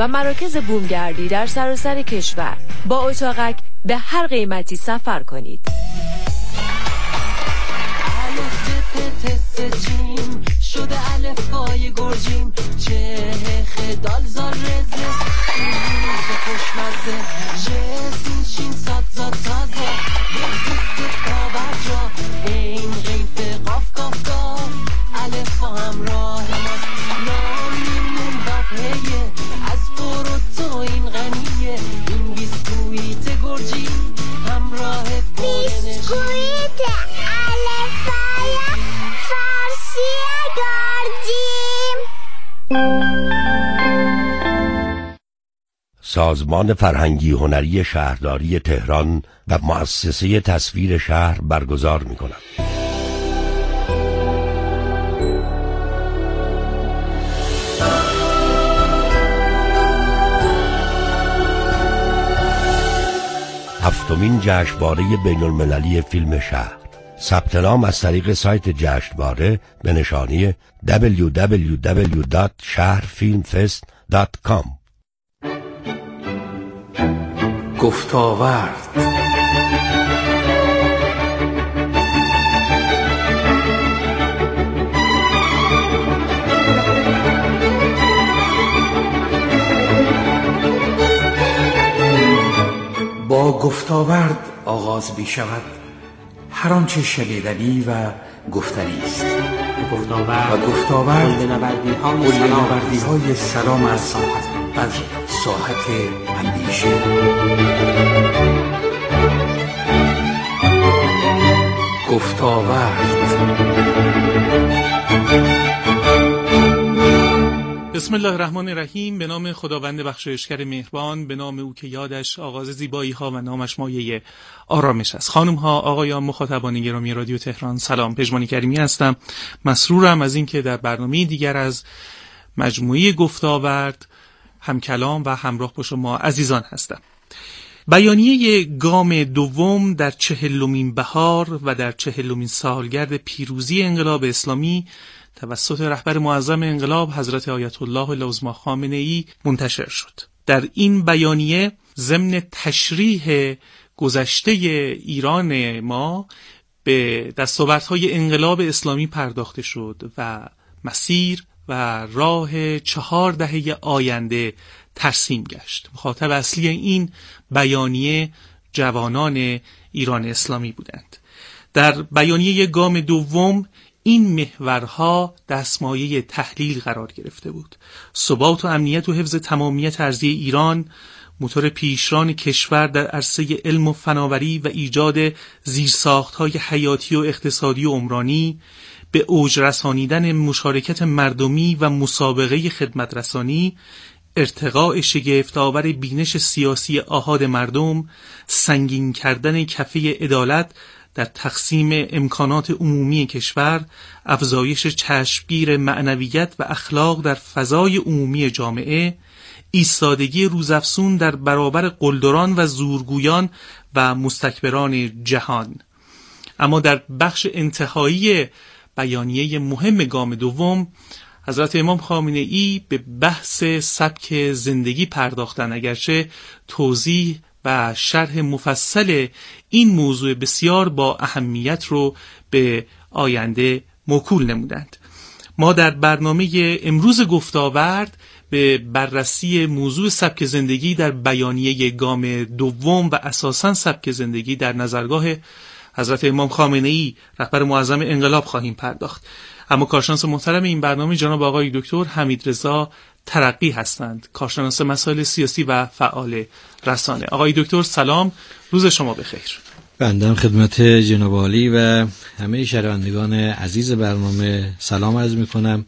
و مراکز بومگردی در سراسر کشور. با اتاقک به هر قیمتی سفر کنید. شده الفای گرجیم چه خدال زار رزه روز خوشمزه جسین شین ساد زاد تازه یک بابر جا این غیف قاف قاف قاف الفا همراه ماست نامیم باقیه از برو تو این غنیه این بیسکویت گرجی همراه پرنشی بیسکویت الفای فارسی گرجیم. سازمان فرهنگی هنری شهرداری تهران و مؤسسه تصویر شهر برگزار می‌کند. هفتمین جشنواره بین‌المللی فیلم شهر. ثبت نام از طریق سایت جشنواره به نشانی www.shahrfilmfest.com. گفتاورد با گفتاورد آغاز می شود هر آنچه شنیدنی و گفتنی است. گفتاورد نوردی‌های سلام از ساحت اندیشه. گفتاورد. بسم الله الرحمن الرحیم. به نام خداوند بخشایشگر مهربان، به نام او که یادش آغاز زیبایی ها و نامش مایه آرامش است. خانم ها، آقایان، مخاطبان گرامی رادیو تهران، سلام. پژمان کریمی هستم. مسرورم از اینکه در برنامه دیگر از مجموعه گفتاورد هم کلام و همراه با شما عزیزان هستم. بیانیه گام دوم در 40مین بهار و در 40مین سالگرد پیروزی انقلاب اسلامی توسط رهبر معظم انقلاب حضرت آیت الله العظمی خامنه‌ای منتشر شد. در این بیانیه ضمن تشریح گذشته ایران ما به دستاوردهای انقلاب اسلامی پرداخته شد و مسیر و راه 4 دهه آینده ترسیم گشت. مخاطب اصلی این بیانیه جوانان ایران اسلامی بودند. در بیانیه گام دوم این محورها دستمایه تحلیل قرار گرفته بود. ثبات و امنیت و حفظ تمامیت ارضی ایران، موتور پیشران کشور در عرصه علم و فناوری و ایجاد زیرساخت‌های حیاتی و اقتصادی و عمرانی، به اوج رسانیدن مشارکت مردمی و مسابقه خدمت رسانی، ارتقاء شگفت‌آور بینش سیاسی آحاد مردم، سنگین کردن کفه عدالت در تقسیم امکانات عمومی کشور، افزایش چشمگیر معنویت و اخلاق در فضای عمومی جامعه، ایستادگی روزافزون در برابر قلدران و زورگویان و مستکبران جهان. اما در بخش انتهایی بیانیه مهم گام دوم حضرت امام خامنه‌ای به بحث سبک زندگی پرداختند، اگرچه توضیح و شرح مفصل این موضوع بسیار با اهمیت رو به آینده موکول نمودند. ما در برنامه امروز گفتاورد به بررسی موضوع سبک زندگی در بیانیه گام دوم و اساساً سبک زندگی در نظرگاه حضرت امام خامنه‌ای رهبر معظم انقلاب خواهیم پرداخت. اما کارشناس محترم این برنامه جناب آقای دکتر حمیدرضا ترقی هستند، کارشناس مسائل سیاسی و فعال رسانه. آقای دکتر سلام، روز شما بخیر. بنده خدمت جناب عالی و همه شنوندگان عزیز برنامه سلام عرض می‌کنم.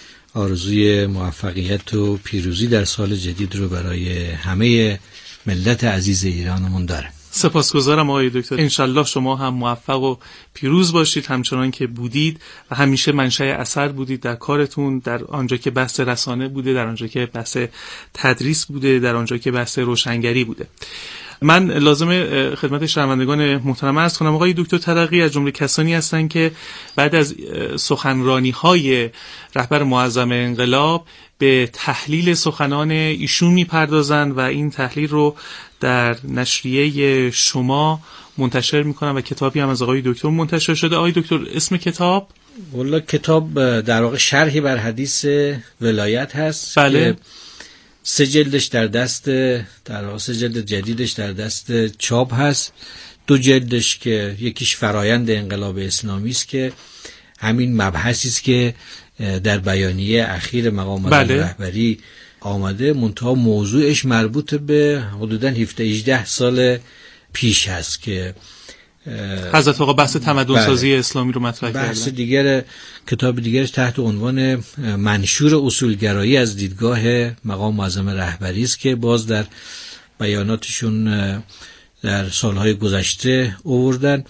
آرزوی موفقیت و پیروزی در سال جدید رو برای همه ملت عزیز ایرانمون دارم. سپاسگزارم آقای دکتر. انشالله شما هم موفق و پیروز باشید همچنان که بودید و همیشه منشأ اثر بودید در کارتون، در آنجا که بحث رسانه بوده، در آنجا که بحث تدریس بوده، در آنجا که بحث روشنگری بوده. من لازم خدمت شنوندگان محترم عرض کنم آقای دکتر ترقی از جمله کسانی هستند که بعد از سخنرانی‌های رهبر معظم انقلاب به تحلیل سخنان ایشون میپردازن و این تحلیل رو در نشریه شما منتشر میکنن و کتابی هم از آقای دکتر منتشر شده. آقای دکتر اسم کتاب؟ والله کتاب در واقع شرحی بر حدیث ولایت هست. بله. که 3 جلدش در دست، در واقع 3 جلد جدیدش در دست چاپ هست. 2 جلدش که یکیش فرایند انقلاب اسلامی است که همین مبحثی است که در بیانیه اخیر مقام معظم رهبری آمده، منتها موضوعش مربوط به حدوداً 17-18 سال پیش هست که حضرت آقا بحث تمدن سازی اسلامی رو مطرح کردن. بحث دیگر، کتاب دیگرش تحت عنوان منشور اصولگرایی از دیدگاه مقام معظم رهبری است که باز در بیاناتشون در سالهای گذشته آوردن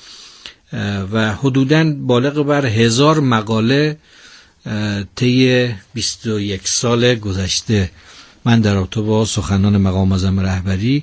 و حدوداً بالغ بر 1000 مقاله طی 21 سال گذشته من در رابطه با سخنان مقام معظم رهبری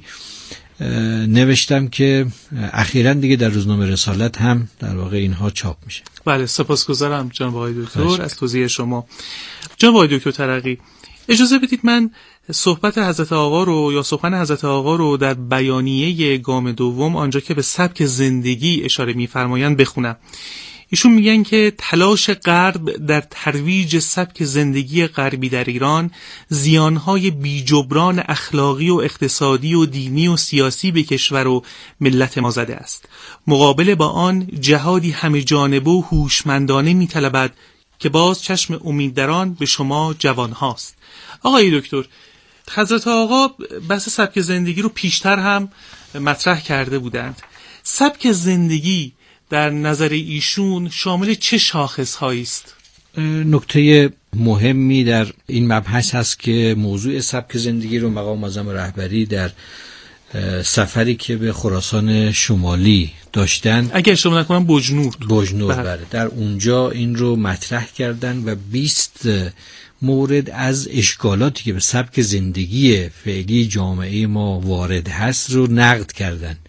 نوشتم که اخیراً دیگه در روزنامه رسالت هم در واقع اینها چاپ میشه. بله، سپاسگزارم جناب آقای دکتر از توضیح شما. جناب آقای دکتر ترقی، اجازه بدید من صحبت حضرت آقا رو یا سخن حضرت آقا رو در بیانیه گام دوم، آنجا که به سبک زندگی اشاره می‌فرمایند، بخونم. ایشون میگن که تلاش غرب در ترویج سبک زندگی غربی در ایران زیانهای بیجبران اخلاقی و اقتصادی و دینی و سیاسی به کشور و ملت ما زده است. مقابل با آن جهادی همه جانبه و هوشمندانه میطلبد که باز چشم امیدواران به شما جوان هاست. آقای دکتر، حضرت آقا بحث سبک زندگی رو پیشتر هم مطرح کرده بودند. سبک زندگی در نظر ایشون شامل چه شاخص‌هایی است؟ نکته مهمی در این مبحث هست که موضوع سبک زندگی رو مقام معظم رهبری در سفری که به خراسان شمالی داشتن، اگر اشتباه نکنم بجنور بله، در اونجا این رو مطرح کردن و 20 مورد از اشکالاتی که به سبک زندگی فعلی جامعه ما وارد هست رو نقد کردن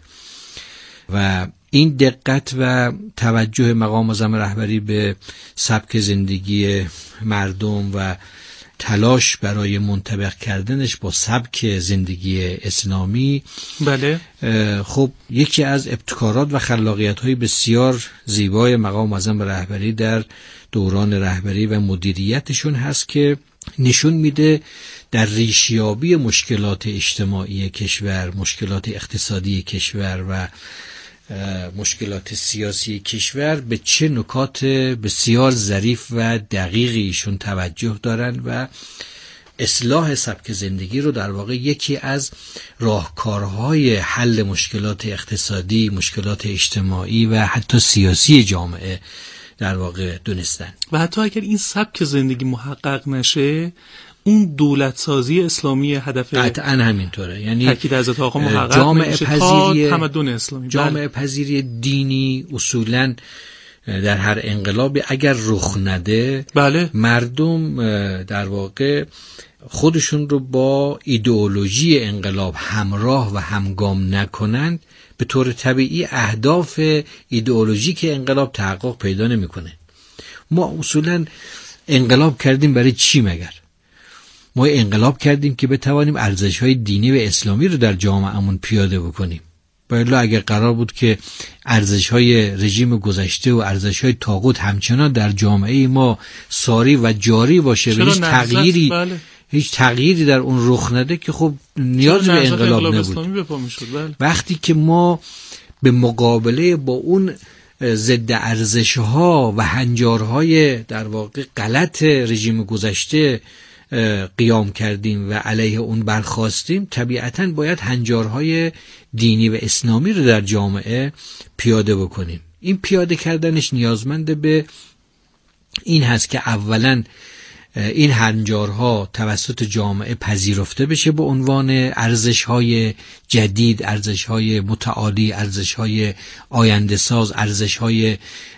و این دقت و توجه مقام معظم رهبری به سبک زندگی مردم و تلاش برای منطبق کردنش با سبک زندگی اسلامی، بله، خب یکی از ابتکارات و خلاقیت‌های بسیار زیبای مقام معظم رهبری در دوران رهبری و مدیریتشون هست که نشون میده در ریشیابی مشکلات اجتماعی کشور، مشکلات اقتصادی کشور و مشکلات سیاسی کشور به چه نکات بسیار ظریف و دقیقی ایشون توجه دارن و اصلاح سبک زندگی رو در واقع یکی از راهکارهای حل مشکلات اقتصادی، مشکلات اجتماعی و حتی سیاسی جامعه در واقع دونستن. و حتی اگر این سبک زندگی محقق نشه، اون دولت سازی اسلامی هدف قطعا همینطوره. یعنی تاکید حضرت آقا محقق جامعه میشه پذیری تمدن اسلامی، جامعه پذیری دینی اصولاً در هر انقلابی اگر رخ نده، بله، مردم در واقع خودشون رو با ایدئولوژی انقلاب همراه و همگام نکنند، به طور طبیعی اهداف ایدئولوژیک انقلاب تحقق پیدا نمیکنه. ما اصولاً انقلاب کردیم برای چی مگر؟ ما انقلاب کردیم که بتوانیم ارزش‌های دینی و اسلامی رو در جامعهمون پیاده بکنیم. باید اگر قرار بود که ارزش‌های رژیم گذشته و ارزش‌های طاغوت همچنان در جامعه ما ساری و جاری باشه و هیچ تغییری در اون رخ نده، که خب نیاز به انقلاب نبود. وقتی که ما به مقابله با اون ضد ارزش‌ها و هنجارهای در واقع غلط رژیم گذشته قیام کردیم و علیه اون برخاستیم، طبیعتاً باید هنجارهای دینی و اسلامی رو در جامعه پیاده بکنیم. این پیاده کردنش نیازمند به این هست که اولاً این هنجارها توسط جامعه پذیرفته بشه به عنوان ارزش‌های جدید، ارزش‌های متعالی، ارزش‌های آینده ساز، ارزش‌های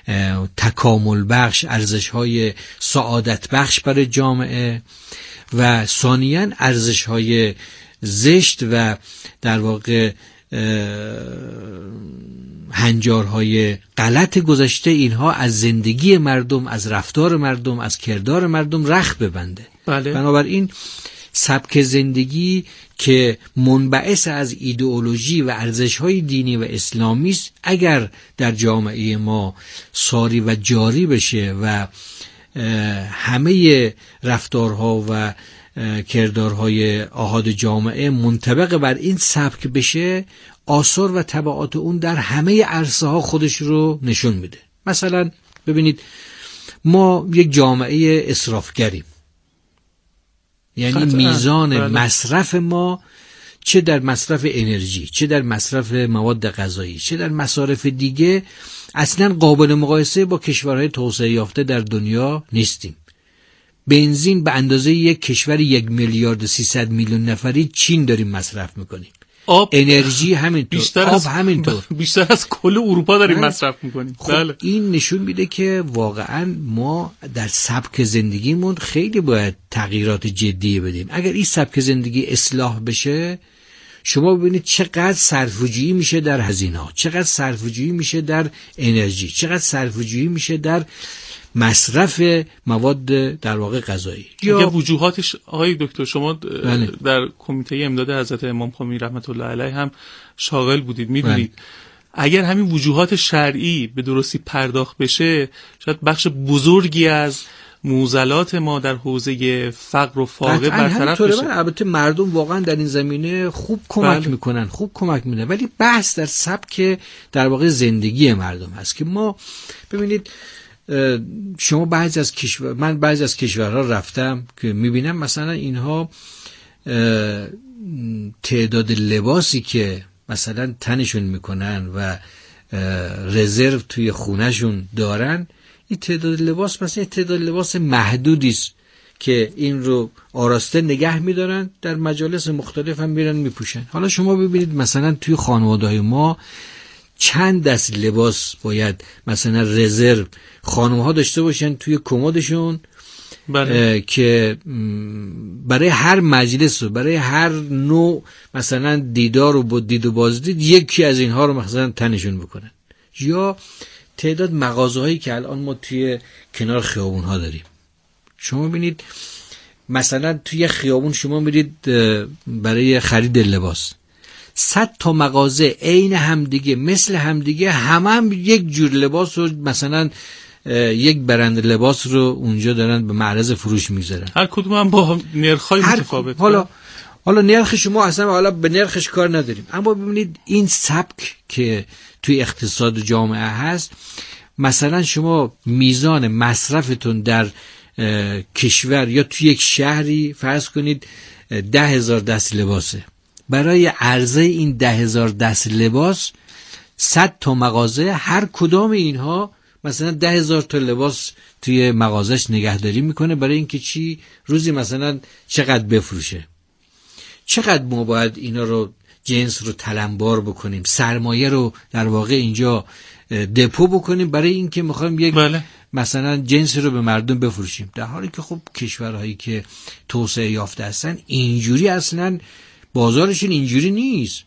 تکامل بخش، ارزش‌های سعادت بخش برای جامعه، و ثانیاً ارزش‌های زشت و در واقع هنجارهای غلط گذشته، اینها از زندگی مردم، از رفتار مردم، از کردار مردم رخت ببنده. بله. بنابراین سبک زندگی که منبعث از ایدئولوژی و ارزش‌های دینی و اسلامی است، اگر در جامعه ما ساری و جاری بشه و همه رفتارها و کردارهای آحاد جامعه منطبق بر این سبک بشه، آثار و تبعات اون در همه عرصه ها خودش رو نشون میده. مثلا ببینید ما یک جامعه اسرافگریم، یعنی میزان مصرف ما چه در مصرف انرژی، چه در مصرف مواد غذایی، چه در مصارف دیگه اصلا قابل مقایسه با کشورهای توسعه یافته در دنیا نیستیم. بنزین به اندازه یک کشور 1,300,000,000 نفری چین داریم مصرف میکنیم. آب، انرژی همینطور، آب همینطور، بیشتر از کل اروپا داریم مصرف میکنیم. خب بله. این نشون میده که واقعا ما در سبک زندگیمون خیلی باید تغییرات جدی بدیم. اگر این سبک زندگی اصلاح بشه، شما ببینید چقدر صرفه‌جویی میشه در هزینه‌ها، چقدر صرفه‌جویی میشه در انرژی، چقدر صرفه‌جویی میشه در مصرف مواد در واقع غذایی. یا وجوهاتش آقای دکتر شما در کمیته امداد حضرت امام خمینی رحمت الله علیه هم شاغل بودید، میدونید اگر همین وجوهات شرعی به درستی پرداخت بشه، شاید بخش بزرگی از معضلات ما در حوزه فقر و فاقه برطرف بشه. البته مردم واقعا در این زمینه خوب کمک میکنن، خوب کمک میدن، ولی بحث در سبک در واقع زندگی مردم هست که ما ببینید شما من بعضی از کشورها رفتم که میبینم مثلا اینها تعداد لباسی که مثلا تنشون میکنن و رزرو توی خونهشون دارن، این تعداد لباس مثلا تعداد لباس محدودی است که این رو آراسته نگه میدارن، در مجالس مختلف هم میرن میپوشن. حالا شما ببینید مثلا توی خانواده‌های ما چند دست لباس باید مثلا رزرو خانم‌ها داشته باشن توی کمدشون، که برای هر مجلس و برای هر نوع مثلا دیدار و دید و بازدید یکی از اینها رو مثلا تنشون بکنن. یا تعداد مغازه‌هایی که الان ما توی کنار خیابون‌ها داریم، شما ببینید مثلا توی خیابون شما میرید برای خرید لباس، 100 تا مغازه عین همدیگه مثل همدیگه هم یک جور لباس رو مثلا یک برند لباس رو اونجا دارن به معرض فروش میذارن، هر کدوم هم با نرخ‌های متفاوت. حالا نرخ شما اصلا حالا به نرخش کار نداریم، اما ببینید این سبک که توی اقتصاد جامعه هست، مثلا شما میزان مصرفتون در کشور یا توی یک شهری فرض کنید 10,000 دست لباسه، برای عرضه این 10,000 دست لباس 100 تا مغازه هر کدام اینها مثلا 10,000 تا لباس توی مغازش نگهداری میکنه، برای اینکه چی روزی مثلا چقدر بفروشه. چقدر ما باید اینا رو جنس رو تلمبار بکنیم، سرمایه رو در واقع اینجا دپو بکنیم برای اینکه میخوایم یک مثلا جنس رو به مردم بفروشیم، در حالی که خب کشورهایی که توسعه یافته هستن اینجوری اصلا بازارشون اینجوری نیست.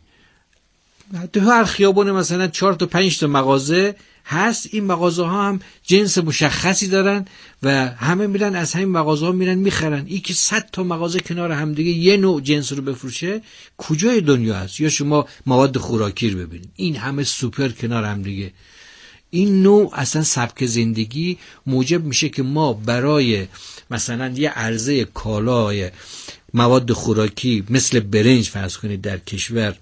تو هر خیابون مثلا 4 تا 5 تا مغازه هست، این مغازه ها هم جنس مشخصی دارن و همه میرن از همین مغازه ها میرن میخرن. این که 100 تا مغازه کنار همدیگه یه نوع جنس رو بفروشه کجای دنیا هست؟ یا شما مواد خوراکی رو ببینید، این همه سوپر کنار همدیگه. این نوع اصلا سبک زندگی موجب میشه که ما برای مثلا یه عرضه کالای مواد خوراکی مثل برنج فرض کنید در کشور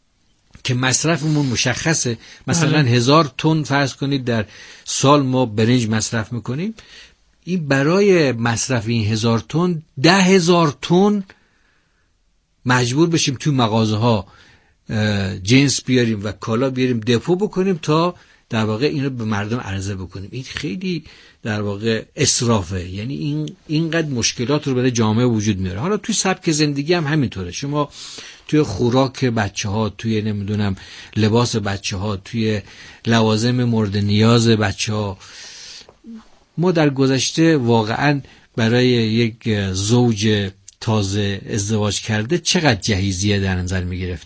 که مصرفمون مشخصه، مثلا 1000 تن فرض کنید در سال ما برنج مصرف میکنیم، این برای مصرف این 1000 تن 10,000 تن مجبور بشیم توی مغازه ها جنس بیاریم و کالا بیاریم دپو بکنیم تا در واقع این رو به مردم عرضه بکنیم. این خیلی در واقع اسرافه، یعنی اینقدر مشکلات رو برای جامعه وجود میاره. حالا توی سبک زندگی هم همینطوره، شما توی خوراک بچه ها، توی نمیدونم لباس بچه ها، توی لوازم مورد نیاز بچه ها، ما در گذشته واقعا برای یک زوج تازه ازدواج کرده چقدر جهیزیه در نظر می گرفتیم.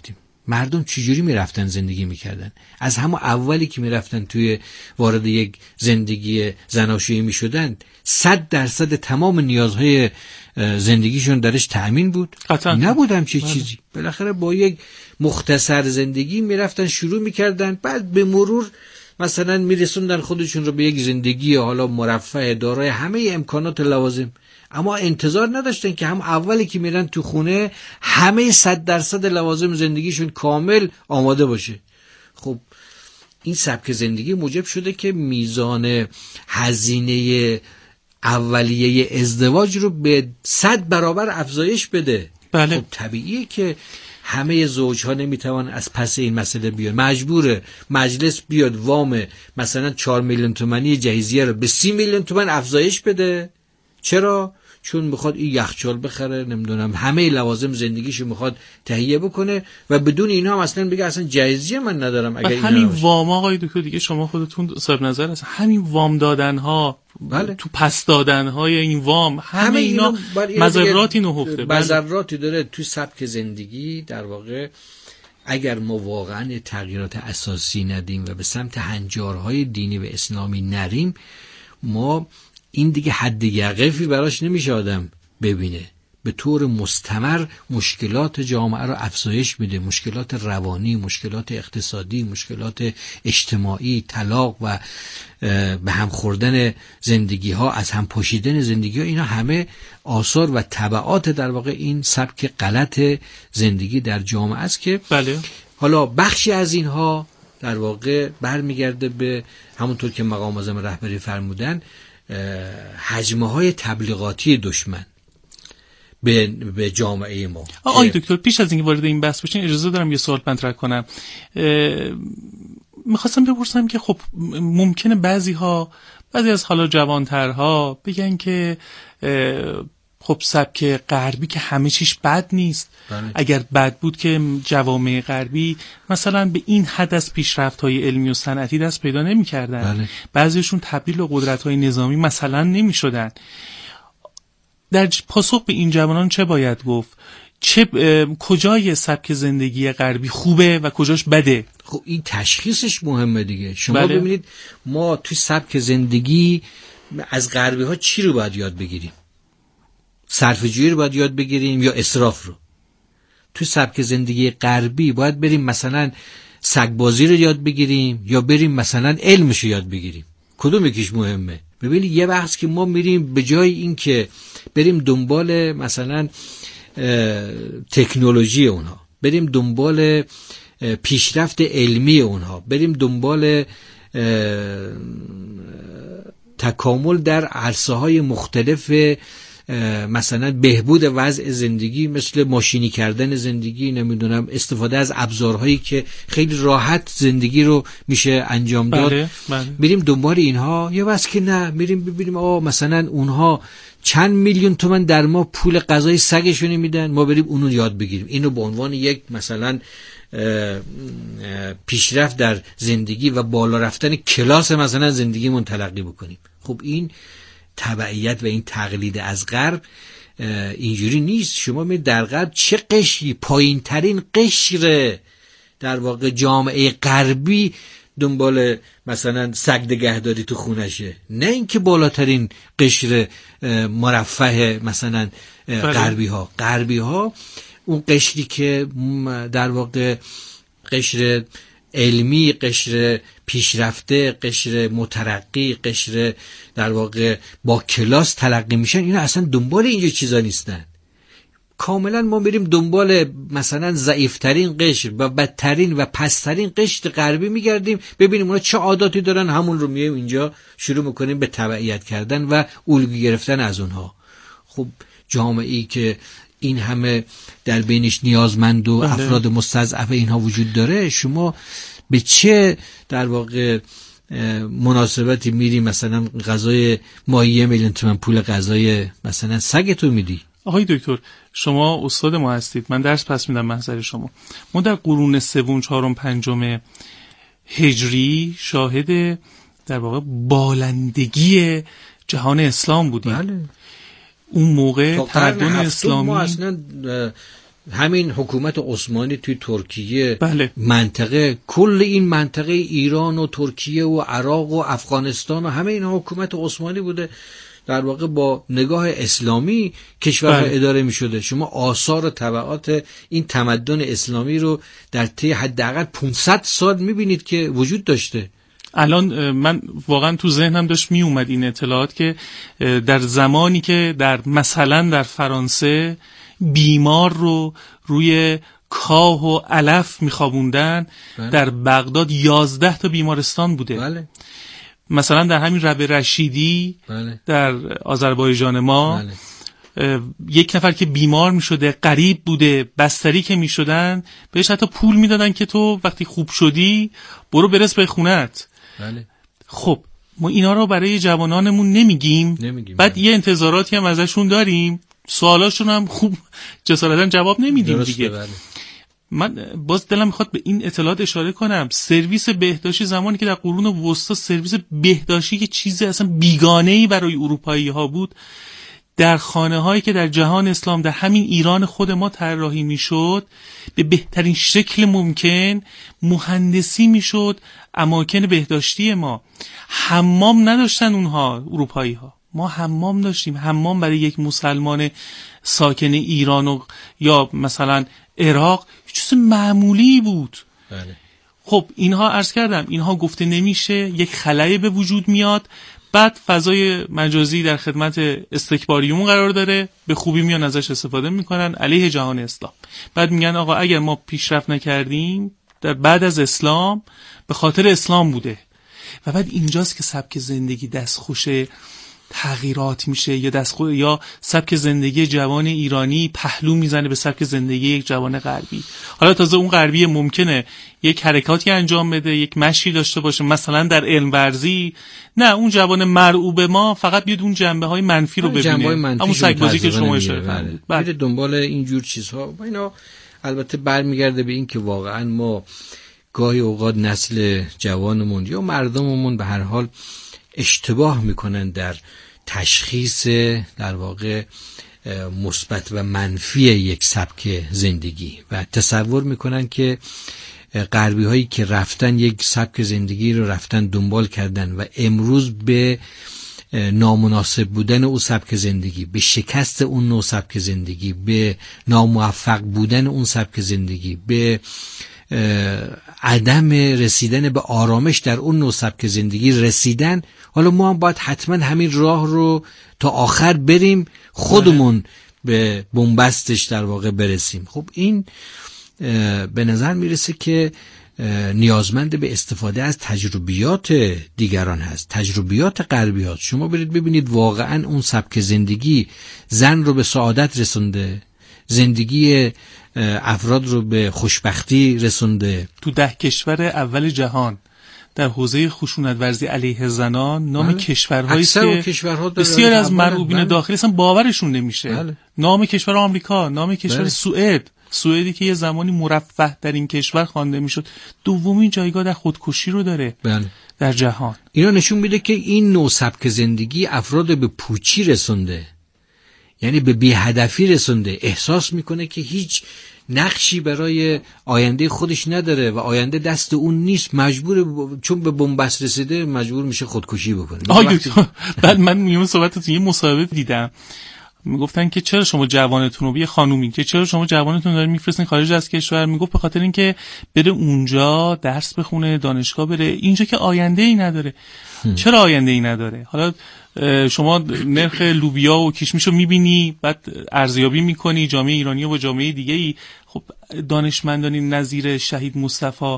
مردم چجوری میرفتن زندگی میکردن؟ از همون اولی که میرفتن توی وارد یک زندگی زناشویی میشدن 100% تمام نیازهای زندگیشون درش تأمین بود؟ نبودم چه چیزی. بالاخره با یک مختصر زندگی میرفتن شروع میکردن، بعد به مرور مثلا میرسوندن خودشون رو به یک زندگی حالا مرفه دارای همه امکانات لوازم، اما انتظار نداشتن که هم اولی که میرن تو خونه همه 100% لوازم زندگیشون کامل آماده باشه. خب این سبک زندگی موجب شده که میزان هزینه اولیه ازدواج رو به 100 برابر افزایش بده. بله. خب طبیعیه که همه زوجها نمیتوان از پس این مسئله بیان، مجبوره مجلس بیاد وام مثلا 4 میلیون تومانی جهیزیه رو به 30 میلیون تومان افزایش بده. چرا؟ چون میخواد این یخچال بخره، نمیدونم همه لوازم زندگیشو میخواد تهیه بکنه و بدون اینا هم اصلا بگه اصلا جایزیه من ندارم. اگر همین وام آقای دکتر دیگه شما خودتون صاحب نظر هست، همین وام دادن ها، بله. تو پس دادن های این وام همه اینا مضراتی نهفته، مضراتی داره تو سبک زندگی. در واقع اگر ما واقعا تغییرات اساسی ندیم و به سمت هنجارهای دینی و اسلامی نریم، ما این دیگه حد یقفی براش نمیشه آدم ببینه. به طور مستمر مشکلات جامعه رو افزایش میده، مشکلات روانی، مشکلات اقتصادی، مشکلات اجتماعی، طلاق و به هم خوردن زندگی ها، از هم پاشیدن زندگی ها، اینا همه آثار و تبعات در واقع این سبک غلط زندگی در جامعه است که بله. حالا بخشی از اینها در واقع برمیگرده به همونطور که مقام اعظم رهبری فرمودن، حجمه های تبلیغاتی دشمن به جامعه ما. آقای دکتر پیش از اینکه وارد این بحث بشین اجازه دارم یه سوال مطرح کنم. میخواستم بپرسم که خب ممکنه بعضی از حالا جوانترها بگن که خب سبک غربی که همه چیش بد نیست. بله. اگر بد بود که جوامع غربی مثلا به این حد از پیشرفت‌های علمی و صنعتی دست پیدا نمی‌کردن. بله. بعضیشون تبدیل به قدرت‌های نظامی مثلا نمی‌شدن. در پاسخ به این جوانان چه باید گفت؟ کجای سبک زندگی غربی خوبه و کجاش بده؟ خب این تشخیصش مهمه دیگه. شما بله. ببینید ما توی سبک زندگی از غربی ها چی رو باید یاد بگیریم؟ صرفه‌جویی رو باید یاد بگیریم یا اسراف رو؟ توی سبک زندگی غربی باید بریم مثلا سگبازی رو یاد بگیریم یا بریم مثلا علمش رو یاد بگیریم؟ کدوم یکیش مهمه؟ ببینید یه وقت که ما میریم به جای این که بریم دنبال مثلا تکنولوژی اونها، بریم دنبال پیشرفت علمی اونها، بریم دنبال تکامل در عرصه‌های مختلف، مثلا بهبود وضع زندگی، مثل ماشینی کردن زندگی، نمیدونم استفاده از ابزارهایی که خیلی راحت زندگی رو میشه انجام داد. بله. میریم دنبال اینها. یه وقت که نه، میریم ببینیم مثلا اونها چند میلیون تومان در ما پول غذای سگشون میدن، ما بریم اونو یاد بگیریم، اینو به عنوان یک مثلا پیشرفت در زندگی و بالا رفتن کلاس مثلا زندگیمون تلقی بکنیم. خب این تبعیت و این تقلید از غرب اینجوری نیست. شما می در غرب چه قشری، پایین ترین قشر در واقع جامعه غربی دنبال مثلا سگ نگهداری تو خونشه، نه اینکه بالاترین قشر مرفه مثلا غربی ها اون قشری که در واقع قشر علمی، قشر پیشرفته، قشر مترقی، قشر در واقع با کلاس تلقی میشن، اینا اصلا دنبال اینجا چیزا نیستن. کاملا ما بریم دنبال مثلا ضعیفترین قشر و بدترین و پسترین قشر غربی میگردیم، ببینیم اونا چه عاداتی دارن، همون رو میایم اینجا شروع میکنیم به تبعیت کردن و الگو گرفتن از اونها. خب جامعه‌ای که این همه در بینش نیازمند و افراد مستضعف اینها وجود داره، شما به چه در واقع مناسبتی میری مثلا غذای ماهی 1 میلیون تومان پول غذای مثلا سگتو میدی؟ آقای دکتر شما استاد ما هستید، من درس پس میدم محضر شما. ما در قرون 3، 4، 5 هجری شاهد در واقع بالندگی جهان اسلام بودیم. بله. اون موقع تمدن اسلامی ما اصلا همین حکومت عثمانی توی ترکیه، بله. منطقه، کل این منطقه ایران و ترکیه و عراق و افغانستان و همه این حکومت عثمانی بوده، در واقع با نگاه اسلامی کشورها بله. اداره می شده. شما آثار و تبعات این تمدن اسلامی رو در طی حداقل 500 سال می بینید که وجود داشته. الان من واقعا تو ذهنم داشت می اومد این اطلاعات که در زمانی که مثلا در فرانسه بیمار رو روی کاه و علف میخوابوندن، بله. در بغداد 11 تا بیمارستان بوده. بله. مثلا در همین رب رشیدی، بله. در آذربایجان ما، بله. یک نفر که بیمار میشده، غریب بوده، بستری که میشدن بهش حتی پول میدادن که تو وقتی خوب شدی برو برس به خونت. بله. خب ما اینا رو برای جوانانمون نمیگیم. بعد یه انتظاراتی هم ازشون داریم، سوالاشون هم خوب جسارتا جواب نمیدیم دیگه. بله. من باز دلم میخواد به این اطلاعات اشاره کنم. سرویس بهداشتی زمانی که در قرون وسطا سرویس بهداشتی که چیز اصلا بیگانه‌ای برای اروپایی ها بود، در خانه هایی که در جهان اسلام، در همین ایران خود ما طراحی میشد، به بهترین شکل ممکن مهندسی میشد اماکن بهداشتی ما. حمام نداشتن اونها اروپایی ها، ما حمام داشتیم. حمام برای یک مسلمان ساکن ایران و یا مثلا عراق چیز معمولی بود. بله. خب اینها عرض کردم، اینها گفته نمیشه، یک خلأ به وجود میاد. بعد فضای مجازی در خدمت استکباریون قرار داره، به خوبی میان ازش استفاده میکنن علیه جهان اسلام. بعد میگن آقا اگر ما پیشرفت نکردیم در بعد از اسلام به خاطر اسلام بوده. و بعد اینجاست که سبک زندگی دستخوش تغییرات میشه، یا سبک زندگی جوان ایرانی پهلو میزنه به سبک زندگی یک جوان غربی. حالا تازه اون غربی ممکنه یک حرکاتی انجام بده، یک مشی داشته باشه، مثلا در علم ورزی، نه اون جوان مرعوب ما فقط بیاد اون جنبه های منفی رو ببینه، همون سگبازی که شما اشاره کردید. بله. دنبال اینجور چیزها و اینا. البته برمیگرده به این که واقعا ما گاهی اوقات نسل جوانمون یا مردممون به هر حال اشتباه میکنن در تشخیص در واقع مثبت و منفی یک سبک زندگی و تصور میکنن که غربی هایی که رفتن یک سبک زندگی رو رفتن دنبال کردن و امروز به نامناسب بودن اون سبک زندگی، به شکست اون نوع سبک زندگی، به ناموفق بودن اون سبک زندگی، به عدم رسیدن به آرامش در اون نوع سبک زندگی رسیدن، حالا ما هم باید حتما همین راه رو تا آخر بریم، خودمون به بنبستش در واقع برسیم. خب این به نظر میرسه که نیازمند به استفاده از تجربیات دیگران هست، تجربیات غربیات. شما برید ببینید واقعا اون سبک زندگی زن رو به سعادت رسونده، زندگی افراد رو به خوشبختی رسونده. تو 10 کشور اول جهان در حوزه خشونت ورزی علیه زنان نام کشورهایی که بسیار از مرعوبین داخلی اصلا باورشون نمیشه. نام کشور آمریکا، نام کشور سوئدی که یه زمانی مرفه در این کشور خوانده میشد، دومین جایگاه در خودکشی رو داره در جهان. اینا نشون میده که این نوع سبک زندگی افراد به پوچی رسونده، یعنی به بی‌هدفی رسونده. احساس میکنه که هیچ نقشی برای آینده خودش نداره و آینده دست اون نیست، مجبور چون به بنبست رسیده مجبور میشه خودکشی بکنه. بعد من یه مصاحبه دیدم میگفتن که چرا شما جوانتون رو، یه خانومی که چرا شما جوانتون دارین میفرستین خارج از کشور، میگفت به خاطر اینکه بره اونجا درس بخونه، دانشگاه بره، اینجا که آینده ای نداره. چرا آینده ای نداره؟ حالا شما نرخ لوبیا و کشمیشو میبینی، بعد ارزیابی میکنی جامعه ایرانی و با جامعه دیگه ای. خب دانشمندانی نظیر شهید مصطفی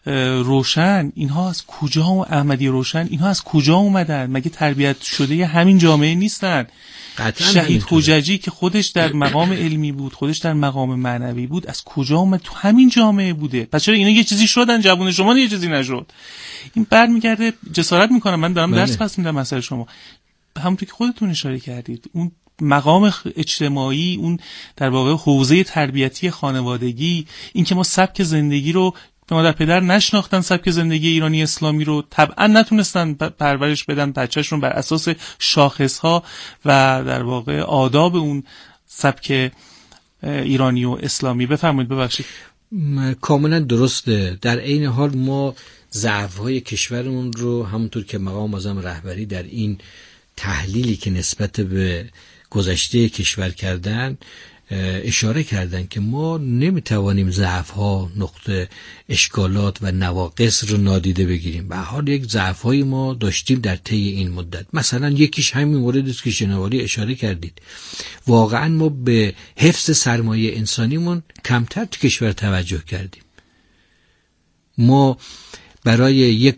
روشن، اینها از کجا، احمدی روشن، اینها از کجا اومدن؟ مگه تربیت شده همین جامعه نیستن؟ شهید حججی که خودش در مقام علمی بود، خودش در مقام معنوی بود، از کجا اومد؟ تو همین جامعه بوده. پس چرا اینا یه چیزی شدن، جوون شما یه چیزی نشد؟ این برمیگرده، جسارت میکنم من دارم درس پس میدم مثلا شما همونطور که خودتون اشاره کردید، اون مقام اجتماعی، اون در واقع حوزه تربیتی خانوادگی، این که ما سبک زندگی رو مادر پدر نشناختن، سبک زندگی ایرانی اسلامی رو طبعا نتونستن پرورش بدن بچه‌شون بر اساس شاخص‌ها و در واقع آداب اون سبک ایرانی و اسلامی. بفرمایید. ببخشید. کاملا درسته. در عین حال ما ضعف‌های کشورمون رو همونطور که مقام معظم رهبری در این تحلیلی که نسبت به گذشته کشور کردن اشاره کردن که ما نمیتوانیم ضعف‌ها، نقطه اشکالات و نواقص رو نادیده بگیریم. به هر حال یک ضعف‌های ما داشتیم در طی این مدت. مثلا یکیش همین موردی است که جناب عالی اشاره کردید. واقعا ما به حفظ سرمایه انسانیمون کمتر تو کشور توجه کردیم. ما برای یک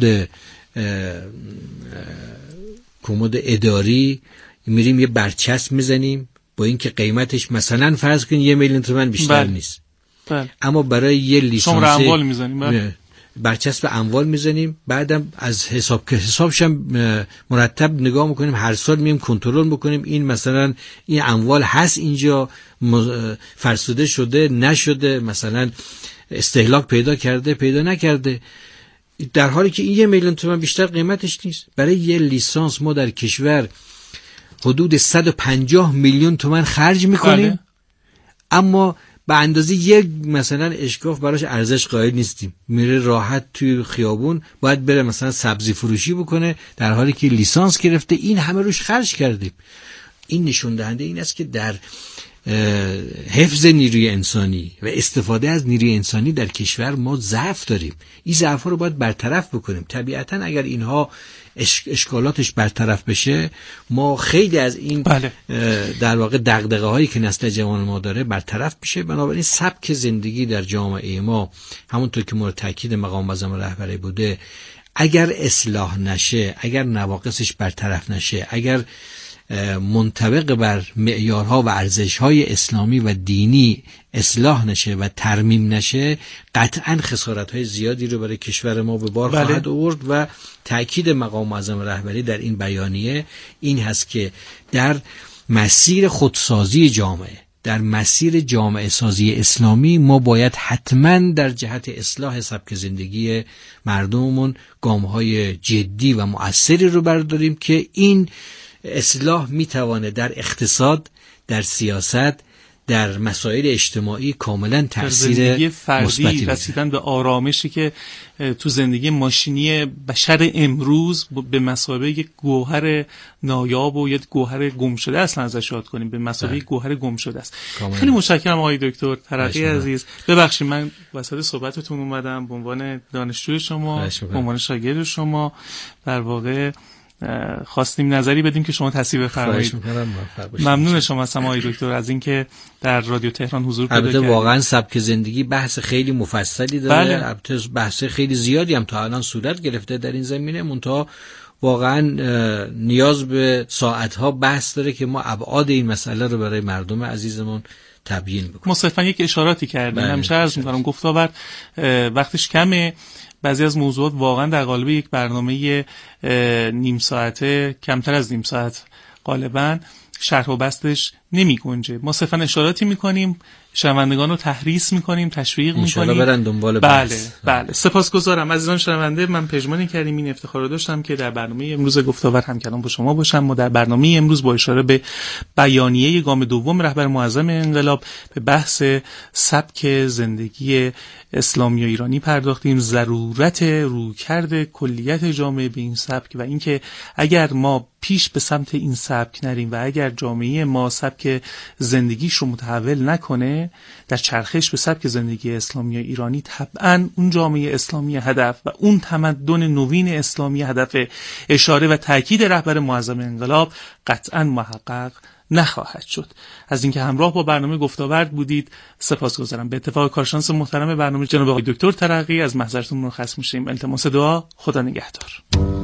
کمد اداری میریم یه برچسب میزنیم با اینکه قیمتش مثلا فرض کنید 1 میلیون تومان بیشتر نیست. اما برای یه لیسانس اموال میزنیم، برچسب اموال میزنیم، بعدم از حسابش هم مرتب نگاه میکنیم، هر سال میایم کنترل میکنیم این مثلا این اموال هست اینجا، فرسوده شده نشده، مثلا استهلاک پیدا کرده پیدا نکرده، در حالی که این 1 میلیون تومان بیشتر قیمتش نیست. برای یه لیسانس ما در کشور حدود 150 میلیون تومان خرج میکنیم. بله. اما به اندازه یک مثلا اشکاف براش ارزش قائل نیستیم. میره راحت توی خیابون باید بره مثلا سبزی فروشی بکنه در حالی که لیسانس گرفته. این همه روش خرج کردیم. این نشون دهنده این است که در حفظ نیروی انسانی و استفاده از نیروی انسانی در کشور ما ضعف داریم. این ضعف‌ها رو باید برطرف بکنیم. طبیعتاً اگر اینها اشکالاتش برطرف بشه ما خیلی از این بله. در واقع دغدغه‌هایی که نسل جوان ما داره برطرف میشه. بنابراین سبک زندگی در جامعه ما همونطور که مورد تاکید مقام معظم رهبری بوده اگر اصلاح نشه، اگر نواقصش برطرف نشه، اگر منطبق بر معیارها و ارزش‌های اسلامی و دینی اصلاح نشه و ترمیم نشه، قطعاً خسارت‌های زیادی رو برای کشور ما به بار خواهد آورد. و تأکید مقام معظم رهبری در این بیانیه این هست که در مسیر خودسازی جامعه، در مسیر جامعه سازی اسلامی ما باید حتماً در جهت اصلاح سبک زندگی مردممون گام‌های جدی و مؤثری رو برداریم که این اصلاح میتوانه در اقتصاد، در سیاست، در مسائل اجتماعی کاملا تأثیر زندگی فردی مثبتی رسیدن به آرامشی که تو زندگی ماشینی بشر امروز به مثابه یک گوهر نایاب و یک گوهر گم شده اصلا ازش یاد کنیم، به مثابه گوهر گم شده است. خیلی متشکرم آقای دکتر ترقی عزیز. ببخشید من وسط صحبتتون اومدم به عنوان دانشجوی شما، به عنوان شاگرد شما، در واقع خواستیم نظری بدیم که شما تصحیح بفرمایید. ممنون شما هستم آقای دکتر از اینکه در رادیو تهران حضور پیدا کردید. واقعا سبک زندگی بحث خیلی مفصلی داره. بله. البته بحث خیلی زیادی هم تا الان صورت گرفته در این زمینه، منتها واقعا نیاز به ساعتها بحث داره که ما ابعاد این مسئله رو برای مردم عزیزمون تبیین بکنیم. مصرفاً یک اشاراتی کردیم. همیشه عرض می‌کنم گفت‌وآور وقتش کمه، بعضی از موضوعات واقعا در قالب یک برنامه نیم ساعته، کمتر از نیم ساعت غالبا شرح و بستش نمی گنجه. ما صرفا اشاراتی میکنیم، شنوندگان رو تحریص میکنیم، تشویق میکنیم. انشالله برن دنبال بحث. بله. سپاسگزارم عزیزان شنونده. من پژمانی کردیم این افتخار رو داشتم که در برنامه امروز گفت‌وآور همکلام با شما باشم. ما در برنامه امروز با اشاره به بیانیه گام دوم رهبر معظم انقلاب به بحث سبک زندگی اسلامی و ایرانی پرداختیم، ضرورت رویکرد کلیت جامعه به این سبک و اینکه اگر ما پیش به سمت این سبک نریم و اگر جامعه ما سبک زندگیش رو متحول نکنه در چرخش به سبک زندگی اسلامی و ایرانی، طبعاً اون جامعه اسلامی هدف و اون تمدن نوین اسلامی هدف اشاره و تاکید رهبر معظم انقلاب قطعاً محقق نخواهد شد. از اینکه همراه با برنامه گفت‌وآور بودید سپاسگزارم. به اتفاق کارشناس محترم برنامه جناب آقای دکتر ترقی از محضرتون مرخص میشیم. التماس دعا. خدا نگهدار.